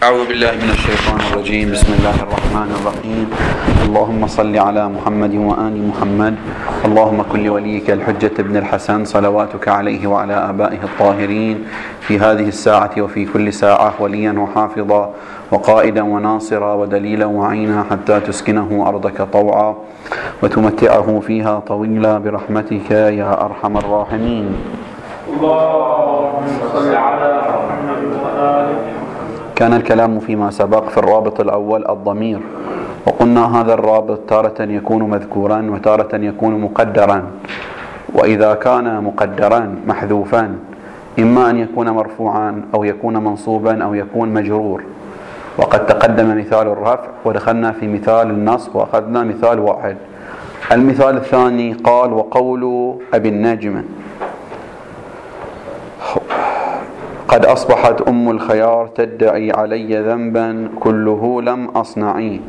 أعوذ بالله من الشيطان الرجيم. بسم الله الرحمن الرحيم. اللهم صل على محمد وآل محمد. اللهم كن لوليك الحجة ابن الحسن صلواتك عليه وعلى آبائه الطاهرين في هذه الساعة وفي كل ساعة وليا وحافظا وقائدا وناصرا ودليلا وعينا حتى تسكنه أرضك طوعا وتمتعه فيها طويلا برحمتك يا أرحم الراحمين. اللهم صل على محمد وآله. كان الكلام فيما سبق في الرابط الأول الضمير، وقلنا هذا الرابط تارة يكون مذكورا وتارة يكون مقدرا، وإذا كان مقدرا محذوفا إما أن يكون مرفوعا أو يكون منصوبا أو يكون مجرور. وقد تقدم مثال الرفع ودخلنا في مثال النصب وأخذنا مثال واحد. المثال الثاني قال: وقول أبي النجم: قد أصبحت أم الخيار تدعي علي ذنبا كله لم أصنعي.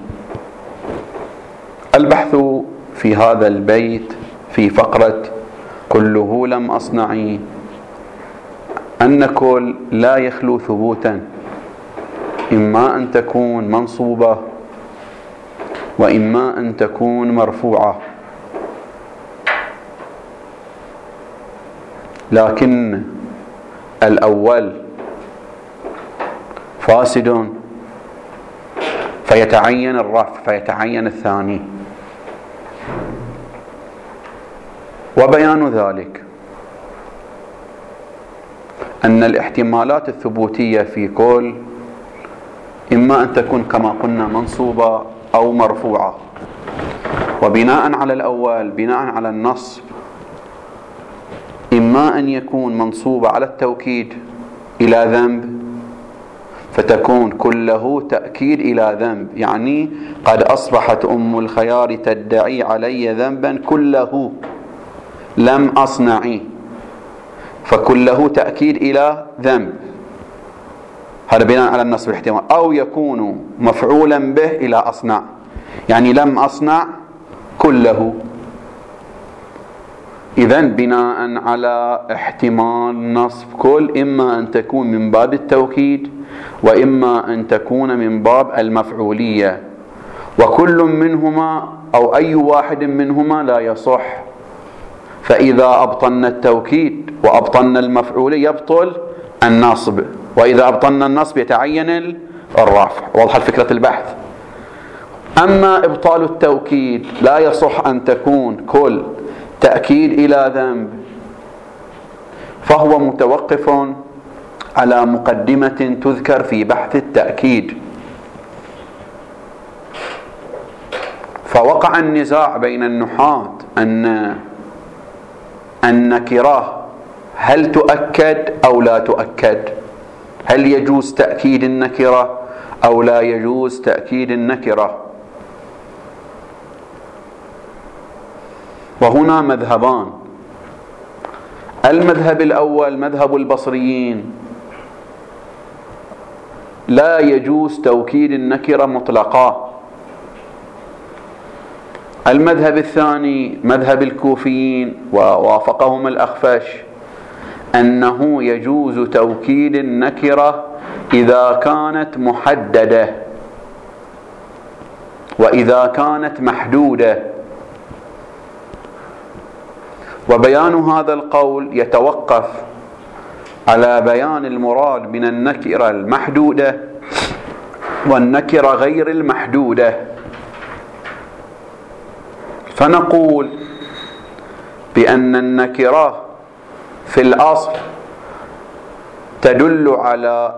البحث في هذا البيت في فقرة كله لم أصنعي أن كل لا يخلو ثبوتا، إما أن تكون منصوبة وإما أن تكون مرفوعة، لكن الأول فاسد فيتعين الرفع فيتعين الثاني. وبيان ذلك أن الاحتمالات الثبوتية في كل إما أن تكون كما قلنا منصوبة أو مرفوعة، وبناء على الأول بناء على النصب إما أن يكون منصوبة على التوكيد إلى ذنب فتكون كله تأكيد إلى ذنب، يعني قد أصبحت أم الخيار تدعي علي ذنبا كله لم أصنعي، فكله تأكيد إلى ذنب، هذا بناء على النصب الاحتمال. أو يكون مفعولا به إلى أصنع، يعني لم أصنع كله. إذن بناء على احتمال نصب كل إما أن تكون من باب التوكيد وإما أن تكون من باب المفعولية، وكل منهما أو أي واحد منهما لا يصح. فإذا أبطلنا التوكيد وأبطلنا المفعولية يبطل النصب، وإذا أبطلنا النصب يتعين الرفع. واضحة فكرة البحث؟ أما إبطال التوكيد لا يصح أن تكون كل تأكيد إلى ذنب، فهو متوقف على مقدمة تذكر في بحث التأكيد. فوقع النزاع بين النحاة أن النكرة هل تؤكد أو لا تؤكد، هل يجوز تأكيد النكرة أو لا يجوز تأكيد النكرة. وهنا مذهبان. المذهب الأول مذهب البصريين، لا يجوز توكيد النكرة مطلقا. المذهب الثاني مذهب الكوفيين ووافقهم الأخفش، أنه يجوز توكيد النكرة إذا كانت محددة وإذا كانت محدودة. وبيان هذا القول يتوقف على بيان المراد من النكرة المحدودة والنكرة غير المحدودة. فنقول بأن النكرة في الأصل تدل على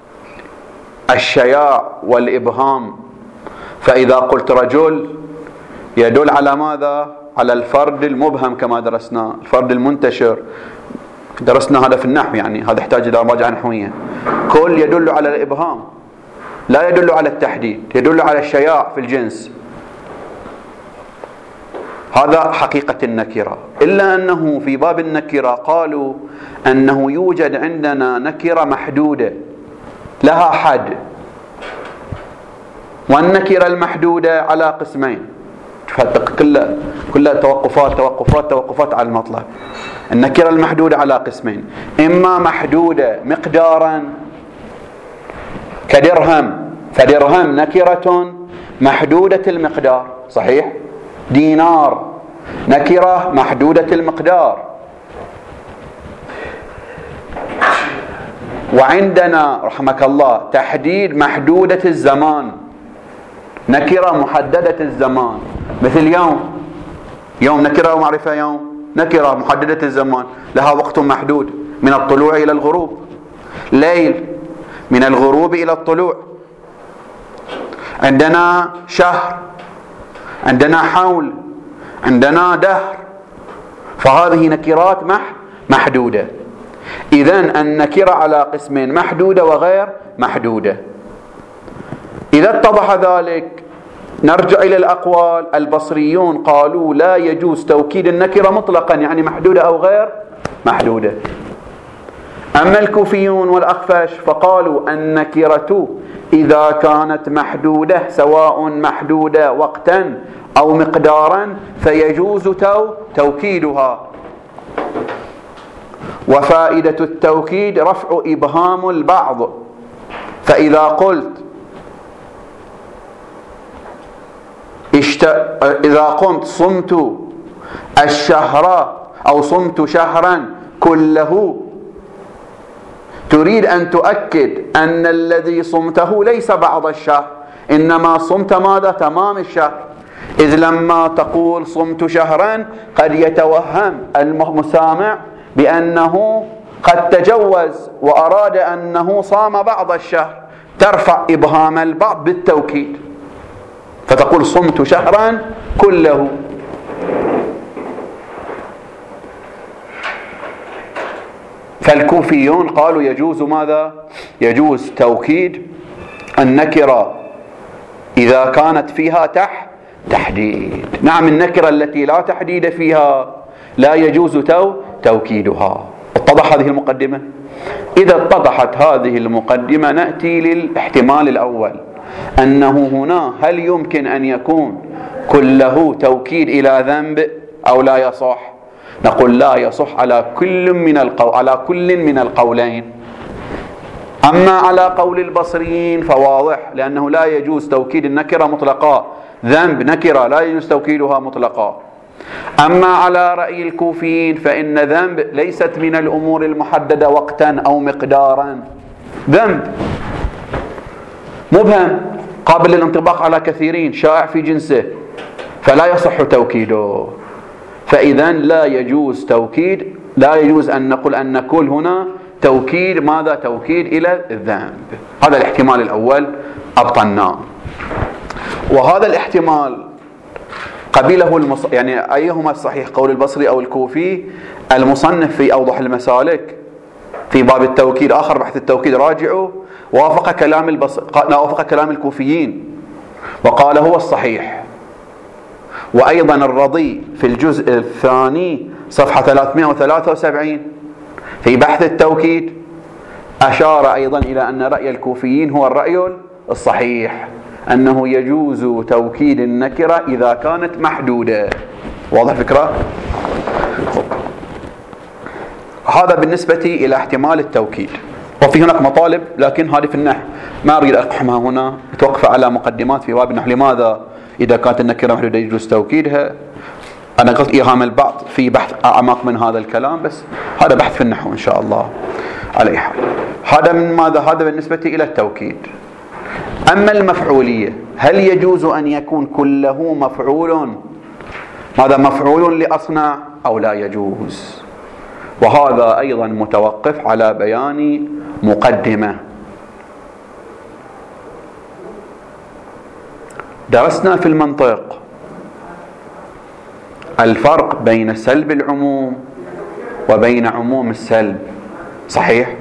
الشياع والإبهام، فإذا قلت رجل يدل على ماذا؟ على الفرد المبهم كما درسنا، الفرد المنتشر درسنا هذا في النحو، يعني هذا يحتاج إلى مراجعة نحوية. كل يدل على الإبهام لا يدل على التحديد، يدل على الشياع في الجنس. هذا حقيقة النكرة. إلا أنه في باب النكرة قالوا أنه يوجد عندنا نكرة محدودة لها حد، والنكرة المحدودة على قسمين، كلها توقفات على المطلب. النكرة المحدودة على قسمين: إما محدودة مقدارا كدرهم، فدرهم نكرة محدودة المقدار، صحيح؟ دينار نكرة محدودة المقدار. وعندنا رحمك الله تحديد محدودة الزمان، نكرة محددة الزمان، مثل يوم، يوم نكرة ومعرفة يوم، نكرة محددة الزمان لها وقت محدود من الطلوع إلى الغروب. ليل من الغروب إلى الطلوع. عندنا شهر، عندنا حول، عندنا دهر، فهذه نكرات محدودة. إذن النكرة على قسمين، محدودة وغير محدودة. إذا اتضح ذلك نرجع إلى الأقوال. البصريون قالوا لا يجوز توكيد النكرة مطلقا، يعني محدودة أو غير محدودة. أما الكوفيون والأخفش فقالوا النكرة إذا كانت محدودة سواء محدودة وقتا أو مقدارا فيجوز توكيدها. وفائدة التوكيد رفع إبهام البعض. فإذا قلت إذا قمت صمت الشهر أو صمت شهرا كله، تريد أن تؤكد أن الذي صمته ليس بعض الشهر، إنما صمت ماذا؟ تمام الشهر. إذ لما تقول صمت شهرا قد يتوهم المسامع بأنه قد تجوز وأراد أنه صام بعض الشهر، ترفع إبهام البعض بالتوكيد فتقول صمت شهرا كله. فالكوفيون قالوا يجوز ماذا؟ يجوز توكيد النكرة إذا كانت فيها تحديد. نعم، النكرة التي لا تحديد فيها لا يجوز توكيدها. اتضح هذه المقدمة؟ إذا اتضحت هذه المقدمة نأتي للاحتمال الأول، أنه هنا هل يمكن أن يكون كله توكيد إلى ذنب أو لا يصح؟ نقول لا يصح على كل من القولين. أما على قول البصريين فواضح، لأنه لا يجوز توكيد النكرة مطلقا، ذنب نكرة لا يجوز توكيدها مطلقا. أما على رأي الكوفيين فإن ذنب ليست من الأمور المحددة وقتا أو مقدارا، ذنب مبهم قابل للانطباق على كثيرين، شائع في جنسه، فلا يصح توكيده. فإذا لا يجوز توكيد، لا يجوز أن نقول أن نقول هنا توكيد ماذا؟ توكيد إلى الذنب. هذا الاحتمال الأول أبطلناه. وهذا الاحتمال قبله يعني أيهما الصحيح، قول البصري أو الكوفي؟ المصنف في أوضح المسالك في باب التوكيد، آخر بحث التوكيد، راجعوا، وافق كلام الكوفيين وقال هو الصحيح. وأيضا الرضي في الجزء الثاني صفحة 373 في بحث التوكيد أشار أيضا إلى أن رأي الكوفيين هو الرأي الصحيح، أنه يجوز توكيد النكرة إذا كانت محدودة. واضح الفكرة؟ هذا بالنسبة إلى احتمال التوكيد. وفي هناك مطالب لكن هذه في النحو ما أريد أقحمها هنا، توقف على مقدمات في باب النحو. لماذا إذا كانت النكرة محدودة يجوز توكيدها؟ أنا قلت إيهام البعض في بحث أعمق من هذا الكلام، بس هذا بحث في النحو إن شاء الله. على أي حال، هذا من ماذا؟ هذا بالنسبة إلى التوكيد. أما المفعولية، هل يجوز أن يكون كله مفعول ماذا؟ مفعول لأصنع أو لا يجوز؟ وهذا أيضا متوقف على بيان مقدمة. درسنا في المنطق الفرق بين سلب العموم وبين عموم السلب، صحيح؟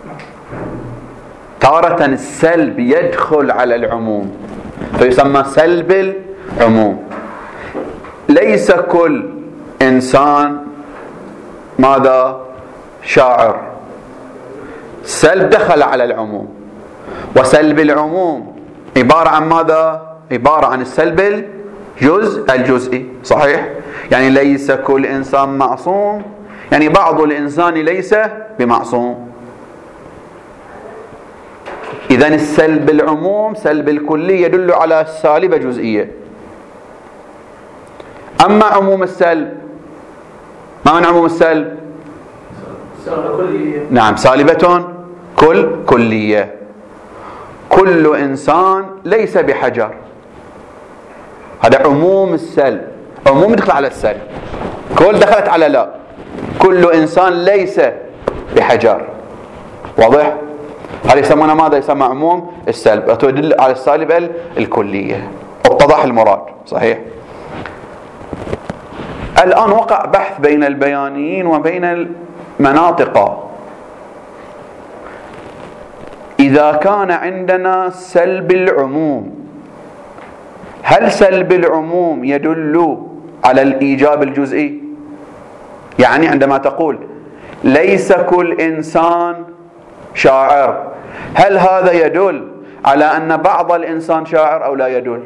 تارة السلب يدخل على العموم فيسمى سلب العموم. ليس كل إنسان ماذا؟ شاعر. سلب دخل على العموم، وسلب العموم عبارة عن ماذا؟ عبارة عن السلب الجزئي، صحيح؟ يعني ليس كل إنسان معصوم، يعني بعض الإنسان ليس بمعصوم. إذن السلب العموم سلب الكلي يدل على سالبة جزئية. أما عموم السلب، ما من عموم السلب؟ نعم، سالبة كلية. كل إنسان ليس بحجر، هذا عموم السلب. عموم دخل على السلب، كل دخلت على لا. كل إنسان ليس بحجر، واضح؟ هذا يسمونه ماذا؟ يسمى عموم السلب، تدل على السالبة الكلية. اتضح المراد صحيح؟ الآن وقع بحث بين البيانيين وبين المناطق. إذا كان عندنا سلب العموم، هل سلب العموم يدل على الإيجاب الجزئي؟ يعني عندما تقول ليس كل إنسان شاعر، هل هذا يدل على أن بعض الإنسان شاعر أو لا يدل؟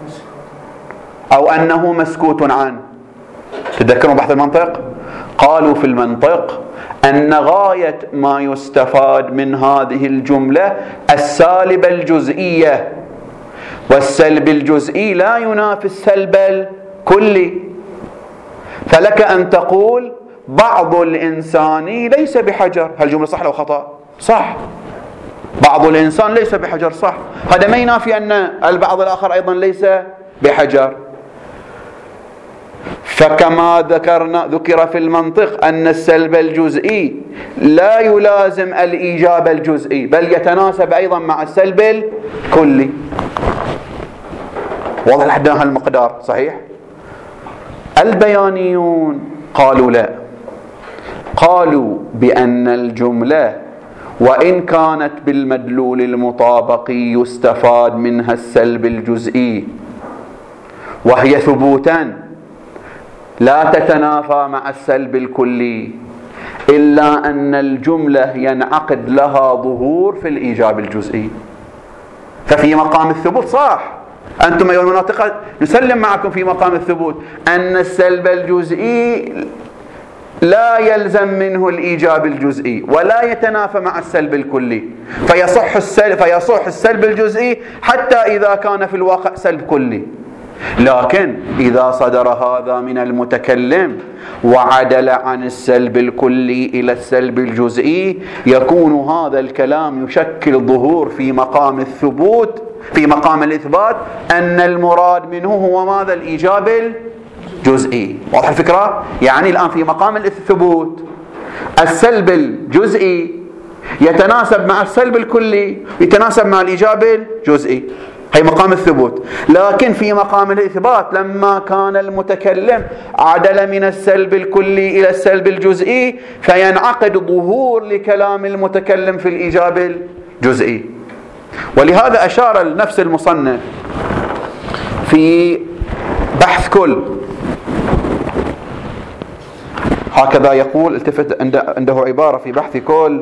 أو أنه مسكوت عنه؟ تذكرون بحث المنطق؟ قالوا في المنطق أن غاية ما يستفاد من هذه الجملة السالب الجزئية، والسلب الجزئي لا ينافي السلب الكلي. فلك أن تقول بعض الإنسان ليس بحجر، هل الجملة صح أو خطأ؟ صح. بعض الإنسان ليس بحجر، صح. هذا ما ينافي أن البعض الآخر أيضا ليس بحجر. فكما ذكر في المنطق أن السلب الجزئي لا يلازم الإيجاب الجزئي، بل يتناسب أيضا مع السلب الكلي. واضح لحد هالمقدار صحيح؟ البيانيون قالوا لا، قالوا بأن الجملة وإن كانت بالمدلول المطابقي يستفاد منها السلب الجزئي وهي ثبوتا لا تتنافى مع السلب الكلي، إلا أن الجملة ينعقد لها ظهور في الإيجاب الجزئي. ففي مقام الثبوت صح، أنتم أيها المناطق نسلم معكم في مقام الثبوت أن السلب الجزئي لا يلزم منه الإيجاب الجزئي ولا يتنافى مع السلب الكلي، فيصح السلب الجزئي حتى إذا كان في الواقع سلب كلي. لكن إذا صدر هذا من المتكلم وعدل عن السلب الكلي إلى السلب الجزئي، يكون هذا الكلام يشكل ظهور في مقام الثبوت، في مقام الإثبات، أن المراد منه هو ماذا؟ الإيجاب الجزئي. واضح الفكرة؟ يعني الآن في مقام الثبوت السلب الجزئي يتناسب مع السلب الكلي، يتناسب مع الإيجاب الجزئي، هي مقام الثبوت. لكن في مقام الإثبات لما كان المتكلم عدل من السلب الكلي إلى السلب الجزئي، فينعقد ظهور لكلام المتكلم في الإيجاب الجزئي. ولهذا أشار نفس المصنف في بحث كل، هكذا يقول، التفت عنده عبارة في بحث كل: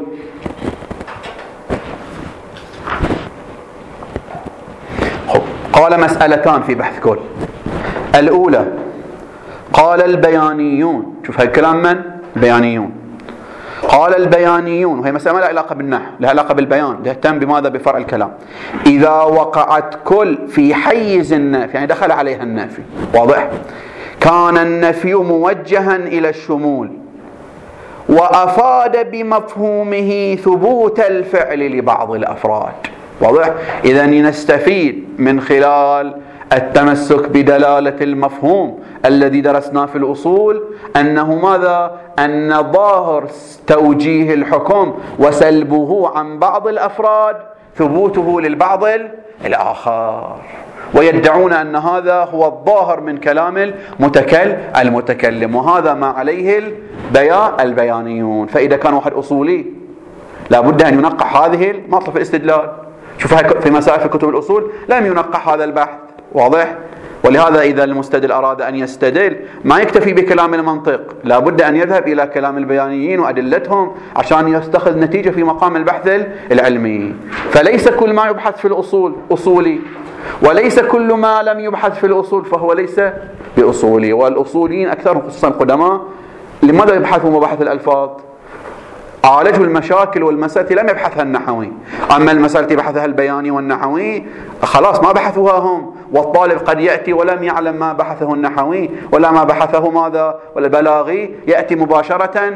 قال مسألتان في بحث كل. الأولى قال البيانيون، شوف هاي الكلام من؟ البيانيون. قال البيانيون، وهي مسألة ما لها علاقة بالنحو، لها علاقة بالبيان، تهتم بماذا؟ بفرع الكلام. إذا وقعت كل في حيز النفي، يعني دخل عليها النفي، واضح؟ كان النفي موجها إلى الشمول وأفاد بمفهومه ثبوت الفعل لبعض الأفراد. واضح؟ إذا نستفيد من خلال التمسك بدلالة المفهوم الذي درسناه في الأصول أنه ماذا؟ أن ظاهر توجيه الحكم وسلبه عن بعض الأفراد ثبوته للبعض الآخر، ويدعون أن هذا هو الظاهر من كلام المتكلم، وهذا ما عليه البيانيون. فإذا كان واحد أصولي لابد أن ينقح هذه المطلب في الاستدلال. شوفها في مسائل في كتب الأصول لم ينقح هذا البحث، واضح؟ ولهذا إذا المستدل أراد أن يستدل ما يكتفي بكلام المنطق، لابد أن يذهب إلى كلام البيانيين وأدلتهم عشان يستخذ نتيجة في مقام البحث العلمي. فليس كل ما يبحث في الأصول أصولي، وليس كل ما لم يبحث في الأصول فهو ليس بأصولي. والأصوليين أكثرهم خصوصا القدماء لماذا يبحثوا مباحث الألفاظ؟ عالجوا المشاكل والمسائل لم يبحثها النحوي. أما المسائل التي بحثها البياني والنحوي خلاص ما بحثوها هم، والطالب قد يأتي ولم يعلم ما بحثه النحوي ولا ما بحثه ماذا ولا البلاغي، يأتي مباشرة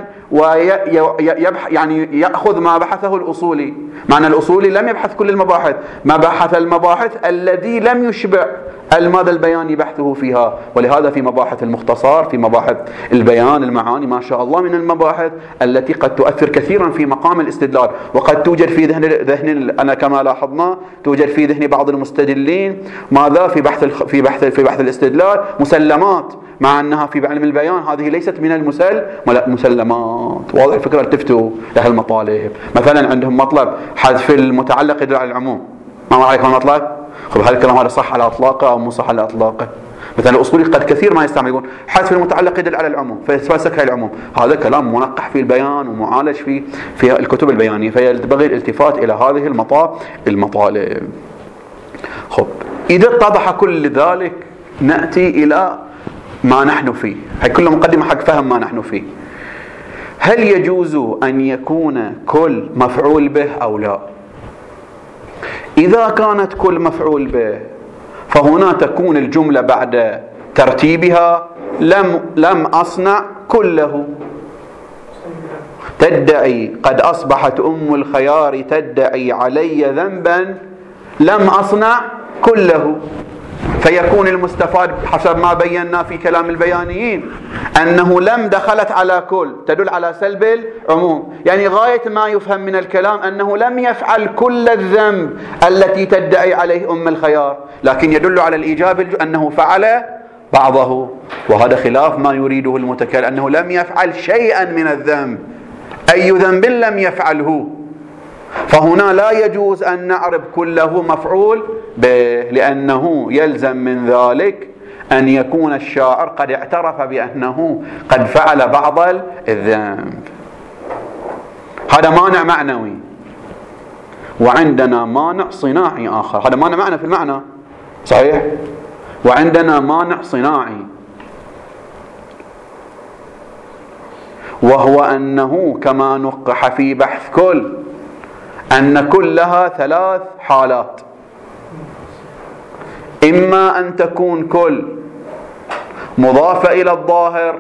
يعني يأخذ ما بحثه الأصولي، معنى الأصولي لم يبحث كل المباحث، ما بحث المباحث الذي لم يشبع الماذا البياني بحثه فيها. ولهذا في مباحث المختصر، في مباحث البيان، المعاني، ما شاء الله من المباحث التي قد تؤثر كثيرا في مقام الاستدلال، وقد توجد في ذهن أنا كما لاحظنا توجد في ذهن بعض المستدلين ماذا في بحث الاستدلال مسلمات، مع أنها في علم البيان هذه ليست من المسلمات. واضح الفكرة؟ التفتوا لها المطالب. مثلا عندهم مطلب حذف المتعلق يدل على العموم، ما رأيكم المطلب؟ خب هل الكلام هذا صح على اطلاقه او مو صح على اطلاقه؟ مثلا الاصولي قد كثير ما يستعمل يقول حذف المتعلق يدل على العموم فيسكها العموم، هذا كلام منقح في البيان ومعالج في الكتب البيانيه، فينبغي الالتفات الى هذه المطالب. خب اذا اتضح كل ذلك ناتي الى ما نحن فيه، هي كل مقدمه حق فهم ما نحن فيه. هل يجوز ان يكون كل مفعول به او لا؟ إذا كانت كل مفعول به فهنا تكون الجملة بعد ترتيبها لم أصنع كله. تدعي قد أصبحت أم الخيار تدعي علي ذنبا لم أصنع كله، فيكون المستفاد حسب ما بينا في كلام البيانيين أنه لم دخلت على كل تدل على سلب العموم، يعني غاية ما يفهم من الكلام أنه لم يفعل كل الذنب التي تدعي عليه أم الخيار، لكن يدل على الإيجاب أنه فعل بعضه، وهذا خلاف ما يريده المتكلم، أنه لم يفعل شيئا من الذنب، أي ذنب لم يفعله. فهنا لا يجوز أن نعرب كله مفعول به، لأنه يلزم من ذلك أن يكون الشاعر قد اعترف بأنه قد فعل بعض الذنب. هذا مانع معنوي، وعندنا مانع صناعي آخر. هذا مانع معنى في المعنى صحيح، وعندنا مانع صناعي، وهو أنه كما نقح في بحث كل أن كلها 3 حالات: إما أن تكون كل مضافة إلى الظاهر،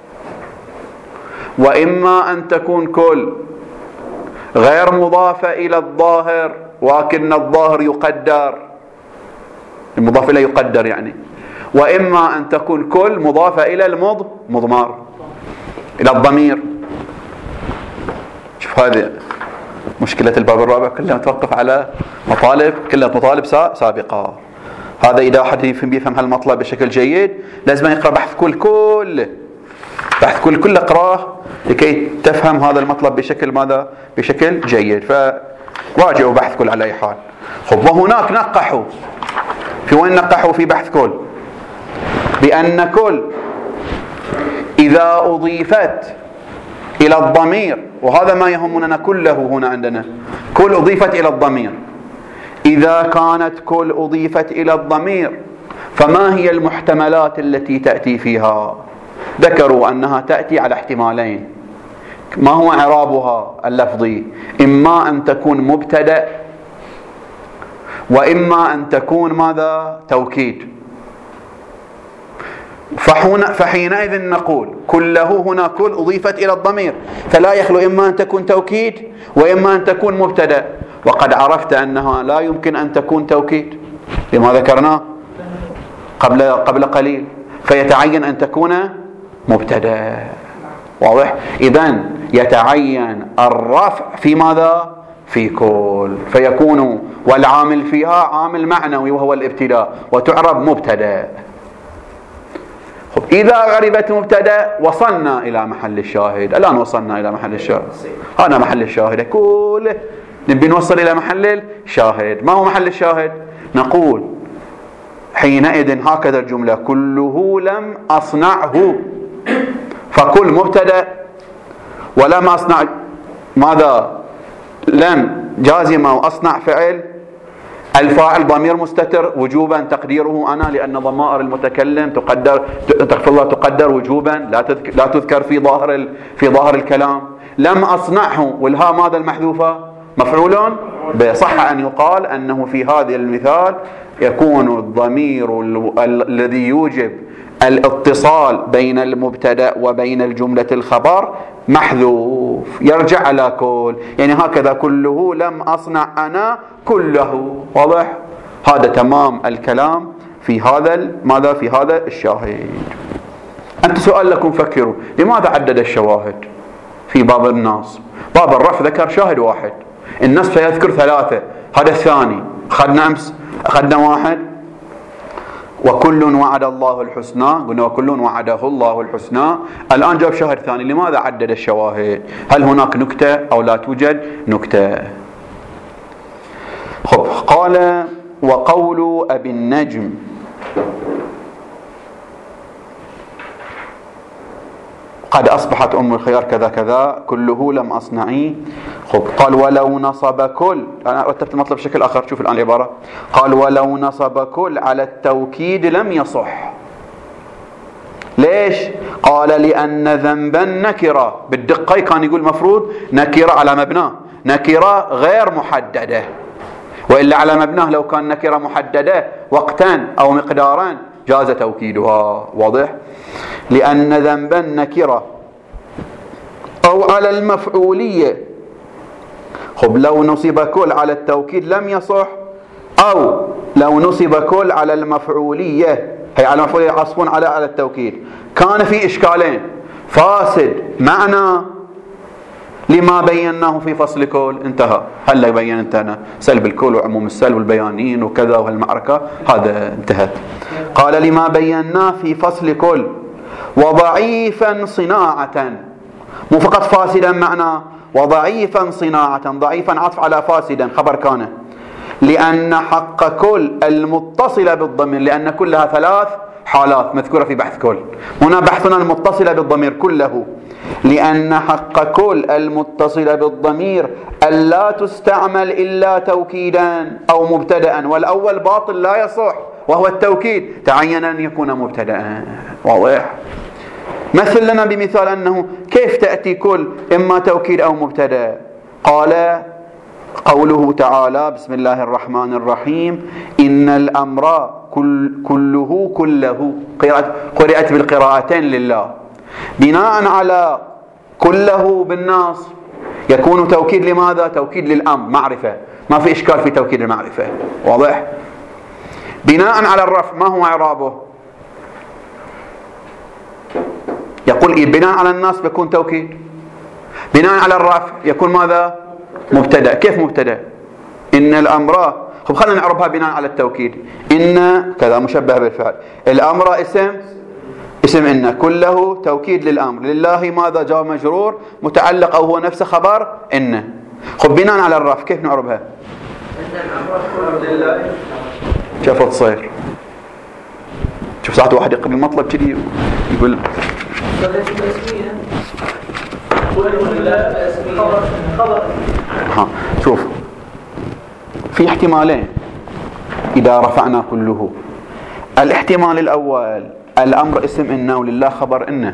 وإما أن تكون كل غير مضافة إلى الظاهر ولكن الظاهر يقدر، المضاف إليه يقدر يعني، وإما أن تكون كل مضافة إلى المضمار إلى الضمير. شوف هذه مشكلة الباب الرابع، كلها توقف على مطالب، كلها مطالب سابقة. هذا إذا أحد بيفهم هالمطلب بشكل جيد لازم يقرأ بحث كل بحث كل اقراه لكي تفهم هذا المطلب بشكل ماذا؟ بشكل جيد. فراجعوا بحث كل على أي حال. خب وهناك نقحوا في وين نقحوا في بحث كل بأن كل إذا أضيفت إلى الضمير، وهذا ما يهمنا كله هنا عندنا، كل أضيفت إلى الضمير، إذا كانت كل أضيفت إلى الضمير فما هي المحتملات التي تأتي فيها؟ ذكروا أنها تأتي على احتمالين. ما هو إعرابها اللفظي؟ إما أن تكون مبتدأ، وإما أن تكون ماذا؟ توكيد. فحينئذ نقول كله هنا كل أضيفت إلى الضمير، فلا يخلو إما أن تكون توكيد وإما أن تكون مبتدأ، وقد عرفت أنها لا يمكن أن تكون توكيد لما ذكرناه قبل قليل، فيتعين أن تكون مبتدأ. واضح؟ إذن يتعين الرفع في ماذا؟ في كل، فيكون والعامل فيها عامل معنوي وهو الابتداء، وتعرب مبتدأ. إذا عربت مبتدأ وصلنا إلى محل الشاهد. الآن وصلنا إلى محل الشاهد، هذا محل الشاهد، كله نبي نوصل إلى محل الشاهد. ما هو محل الشاهد؟ نقول حينئذ هكذا الجملة: كله لم أصنعه، فكل مبتدأ ولم أصنع ماذا؟ لم جازمة وأصنع فعل، الفاعل ضمير مستتر وجوبا تقديره أنا، لأن ضمائر المتكلم تقدر وجوبا لا تذكر في ظاهر الكلام. لم أصنعه، والها ماذا المحذوفة؟ مفعول به. صح أن يقال أنه في هذا المثال يكون الضمير الذي يوجب الاتصال بين المبتدأ وبين الجملة الخبر محذوف، يرجع على كل، يعني هكذا كله لم أصنع أنا كله. واضح؟ هذا تمام الكلام في هذا ماذا؟ في هذا الشاهد. أنت سؤال لكم، فكروا لماذا عدد الشواهد في باب النصب؟ باب الرفع ذكر شاهد واحد، النصب سيذكر ثلاثة، هذا الثاني. أخذنا أمس أخذنا واحد، وكل وعد الله الحسنى، قلنا وكل وعده الله الحسنى. الآن جاب شاهد ثاني، لماذا عدد الشواهد؟ هل هناك نكتة أو لا توجد نكتة؟ خب، قال وقول أبي النجم قد أصبحت أم الخيار كذا كذا كله لم أصنعي. خب، قال ولو نصب كل، أنا رتبت المطلب بشكل آخر، شوف الآن العبارة، قال ولو نصب كل على التوكيد لم يصح. ليش؟ قال لأن ذنبا نكرة، بالدقة كان يقول مفروض نكرة على مبناه، نكرة غير محددة، وإلا على مبناه لو كان نكرة محددة وقتا أو مقدارا جاز توكيدها. واضح؟ لأن ذنبا نكرة أو على المفعولية. خب، لو نصب كل على التوكيد لم يصح، أو لو نصب كل على المفعولية، هي على المفعولية عصفون على التوكيد، كان في إشكالين: فاسد معنى لما بيناه في فصل كل، انتهى. هلا بينت أنا سلب الكل وعموم السلب والبيانين وكذا وهالمعركة، هذا انتهت. قال لما بيناه في فصل كل، وضعيفا صناعة، مو فقط فاسدا معنى، وضعيفا صناعة، ضعيفا عطف على فاسدا خبر كان، لأن حق كل المتصلة بالضمير، لأن كلها ثلاث حالات مذكورة في بحث كل، هنا بحثنا المتصلة بالضمير كله، لأن حق كل المتصلة بالضمير ألا تستعمل إلا توكيدا أو مبتدأ، والأول باطل لا يصح وهو التوكيد، تعين أن يكون مبتدأ. واضح؟ مثل لنا بمثال أنه كيف تأتي كل إما توكيد أو مبتدأ. قال قوله تعالى بسم الله الرحمن الرحيم إن الأمر كله قرأت بالقراءتين لله، بناء على كله بالنصب يكون توكيد لماذا؟ توكيد للأمر، معرفة، ما في إشكال في توكيد المعرفة. واضح؟ بناء على الرفع ما هو إعرابه؟ يقول بناء على النصب يكون توكيد، بناء على الرفع يكون ماذا؟ مبتدأ. كيف مبتدأ؟ إن الأمر، خب خلينا نعربها بناء على التوكيد، إن كذا مشبه بالفعل، الأمر اسم إن، كله توكيد للأمر، لله ماذا؟ جاء مجرور متعلق أو هو نفسه خبر إن. خب بناء على الرفع كيف نعربها؟ إن الأمر لله. شوفوا تصير، شوف ساعات واحد يقرأ المطلب كذي يقول شوف في احتمالين إذا رفعنا كله. الاحتمال الأول الأمر اسم إن ولله خبر إن،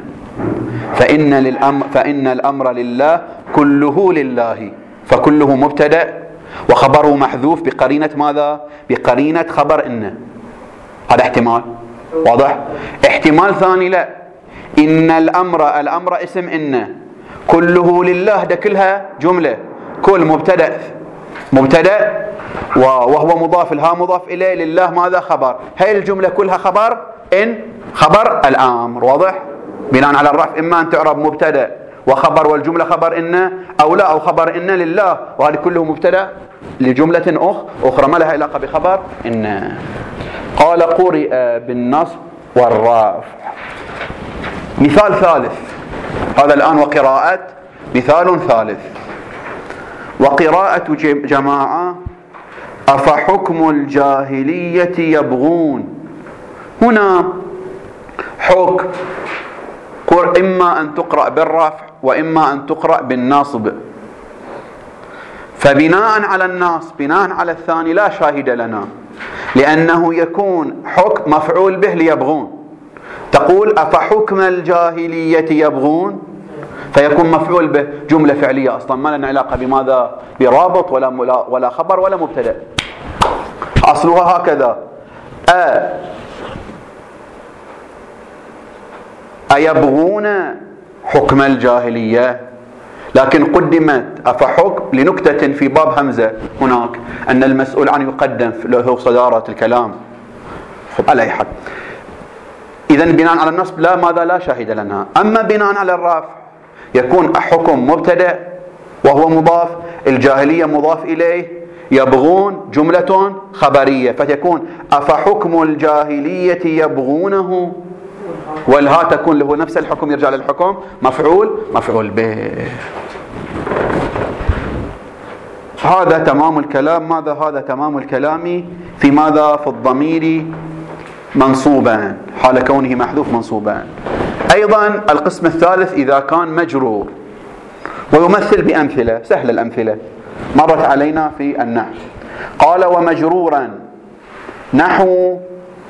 فإن الأمر لله كله لله، فكله مبتدأ وخبره محذوف بقرينة ماذا؟ بقرينة خبر إن. هذا احتمال. واضح؟ احتمال ثاني لا، إن الأمر اسم إن كله لله، ده كلها جملة، كل مبتدأ وهو مضاف، الها مضاف إليه، لله ماذا؟ خبر، هاي الجملة كلها خبر إن، خبر الأمر. واضح؟ بناء على الرفع إما أن تعرب مبتدأ وخبر والجملة خبر إن، أو لا، أو خبر إن لله وهذا كله مبتدأ لجملة أخرى ما لها علاقة بخبر إن. قال قرئ بالنصب والرفع. مثال ثالث، هذا الآن وقراءة مثال ثالث، وقراءة جماعة أفحكم الجاهلية يبغون. هنا حكم إما أن تقرأ بالرفع وإما أن تقرأ بالنصب، فبناء على النصب بناء على الثاني لا شاهد لنا، لأنه يكون حكم مفعول به ليبغون. تقول أفحكم الجاهلية يبغون، فيكون مفعول به جملة فعلية أصلا ما لنا علاقة بماذا؟ برابط ولا خبر ولا مبتدأ. أصلها هكذا: أيبغون حكم الجاهلية، لكن قدمت أفحكم لنكتة في باب همزة هناك أن المسؤول عنه يقدم له صدارة الكلام. على أي حال، إذن بناء على النصب لا شاهد لنا. أما بناء على الرفع يكون حكم مبتدأ وهو مضاف، الجاهلية مضاف إليه، يبغون جملة خبرية، فتكون أفحكم الجاهلية يبغونه، والها تكون له نفس الحكم، يرجع للحكم مفعول به. هذا تمام الكلام. ماذا هذا تمام الكلام في ماذا؟ في الضمير منصوبا حال كونه محذوف منصوبا. أيضا القسم الثالث إذا كان مجرور، ويمثل بأمثلة سهل. الأمثلة مرت علينا في النحو. قال: ومجرورا نحو،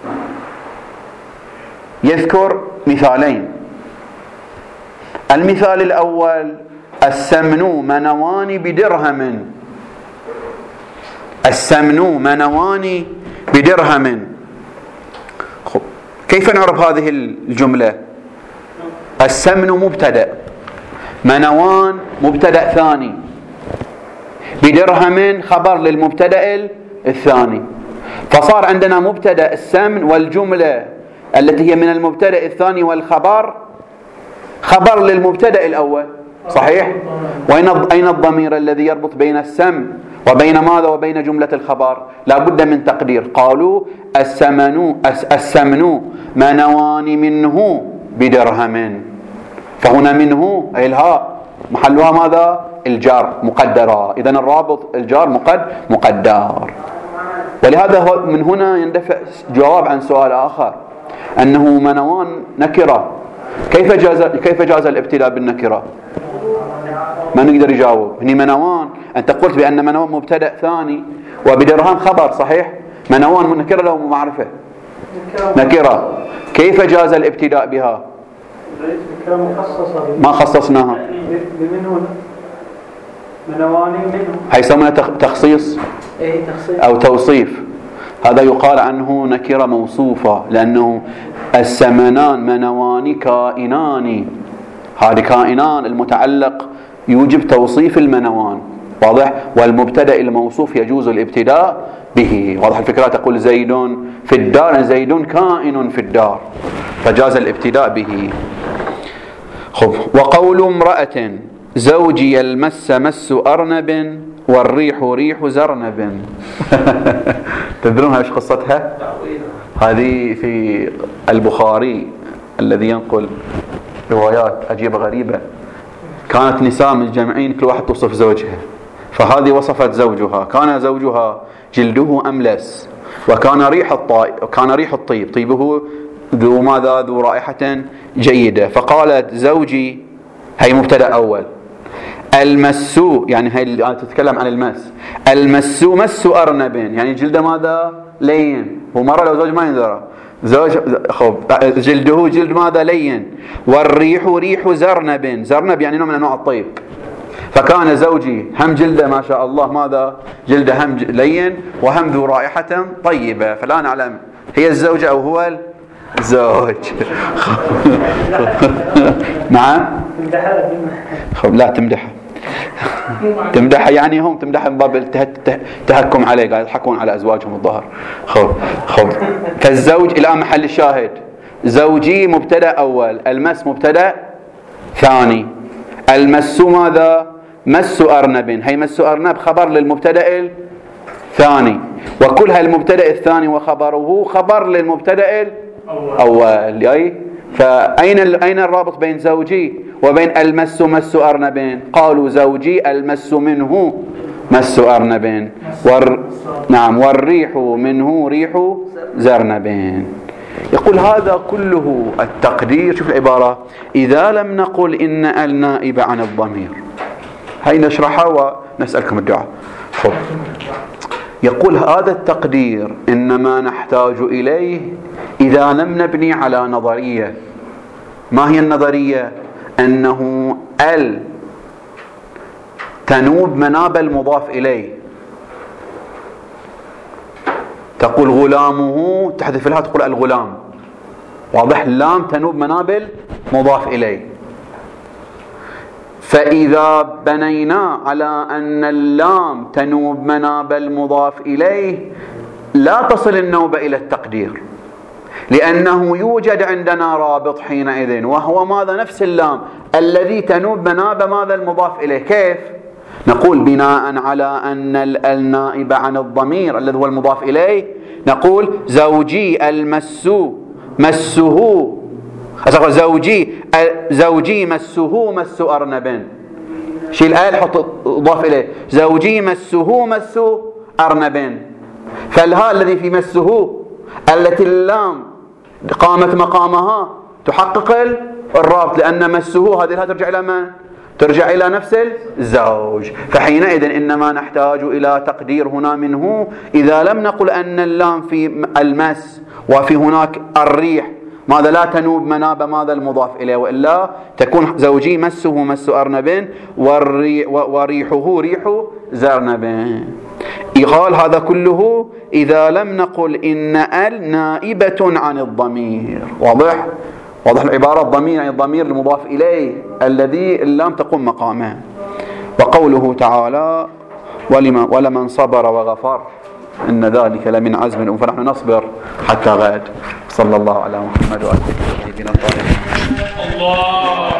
يذكر مثالين. المثال الأول: السمن منوان بدرهم. السمن منوان بدرهم. كيف نعرف هذه الجملة؟ السمن مبتدأ، منوان مبتدأ ثاني، بدرهم خبر للمبتدأ الثاني، فصار عندنا مبتدأ السمن والجملة التي هي من المبتدأ الثاني والخبر خبر للمبتدأ الأول. صحيح؟ أين الضمير الذي يربط بين السمن وبين ماذا وبين جملة الخبر؟ لا بد من تقدير. قالوا: السمن منوان منه بدرهم، فهنا منه أي الهاء محلها ماذا؟ الجار مقدرة. إذن الرابط الجار مقدر. ولهذا من هنا يندفع جواب عن سؤال آخر، أنه منوان نكرة، كيف جاز الابتلاء بالنكرة؟ ما نقدر يجاوب. هني منوان أنت قلت بأن منوان مبتدأ ثاني وبدرهم خبر، صحيح؟ منوان نكرة لو معرفة نكرة، كيف جاز الابتداء بها؟ ما خصصناها. هي يسمونها تخصيص أو توصيف. هذا يقال عنه نكرة موصوفة، لأنه السمنان منوان كائنان، هذه كائنان المتعلق يوجب توصيف المنوان، واضح؟ والمبتدأ الموصوف يجوز الابتداء به، واضح الفكرة؟ تقول زيد في الدار، زيد كائن في الدار، فجاز الابتداء به. خب. وقول امرأة: زوجي المس مس أرنب والريح ريح زرنب. تدرون ايش قصتها؟ هذه في البخاري الذي ينقل روايات عجيبة غريبة. كانت نساء متجمعين كل واحد توصف زوجها، فهذه وصفت زوجها: كان زوجها جلده أملس، وكان ريح الطيب، طيبه ذو ماذا؟ ذو رائحة جيدة. فقالت: زوجي، هي مبتدأ أول، المس، يعني هي تتكلم عن المس، المس مس أرنب، يعني جلده ماذا؟ لين. ومرة لو زوج ما ينذره، زوج خب جلده جلد ماذا؟ لين. والريح ريح زرنب، زرنب يعني نوع من أنواع الطيب. فكان زوجي هم جلده ما شاء الله ماذا؟ جلده هم لين وهم ذو رائحة طيبة. فلا نعلم هي الزوجة أو هو الزوج. نعم. خب لا تمدح يعني هم تمدح من باب التهكم عليه، قاعد يضحكون على أزواجهم الظهر. خب فالزوج إلى محل الشاهد: زوجي مبتدأ أول، المس مبتدأ ثاني، المس ماذا؟ مس أرنب، هي مس أرنب خبر للمبتدأ الثاني، وكل هالمبتدأ الثاني وخبره خبر للمبتدأ الأول. أي فأين الرابط بين زوجي وبين المس مس أرنب؟ قالوا: زوجي المس منه مس أرنب، نعم، والريح منه ريح زرنب. يقول هذا كله التقدير. شوف العبارة: إذا لم نقل إن النائب عن الضمير. هاي نشرحها ونسألكم الدعاء. خب. يقول هذا التقدير إنما نحتاج إليه إذا لم نبني على نظرية. ما هي النظرية؟ أنه ال تنوب مناب المضاف إليه، تقول غلامه، تحذف لها تقول الغلام، واضح؟ اللام تنوب مناب المضاف إليه. فإذا بنينا على أن اللام تنوب مناب المضاف إليه لا تصل النوبة إلى التقدير، لأنه يوجد عندنا رابط حينئذ، وهو ماذا؟ نفس اللام الذي تنوب مناب ماذا؟ المضاف إليه. كيف؟ نقول بناء على أن النائب عن الضمير الذي هو المضاف إليه، نقول زوجي المسو مسه، زوجي مسه مس أرنب، شيل الآية حط اضاف إليه زوجي مسه مس أرنب، فالهاء الذي في مسه التي اللام قامت مقامها تحقق الرابط، لأن مسه هذه الهاء ترجع إلى من؟ ترجع إلى نفس الزوج. فحينئذ إنما نحتاج إلى تقدير هنا منه، إذا لم نقل أن اللام في المس وفي هناك الريح ماذا؟ لا تنوب مناب ماذا؟ المضاف إليه، وإلا تكون زوجي مسه مس أرنب وريحه ريح زرنب. قال هذا كله إذا لم نقل إن ال نائبة عن الضمير. واضح؟ واضح العبارة؟ الضمير يعني الضمير المضاف إليه الذي اللام تقوم مقامه. وقوله تعالى ولمن صبر وغفر إن ذلك لمن عزم الأمور، فنحن نصبر حتى غد. صلى الله على محمد وآله وصحبه الطاهرين.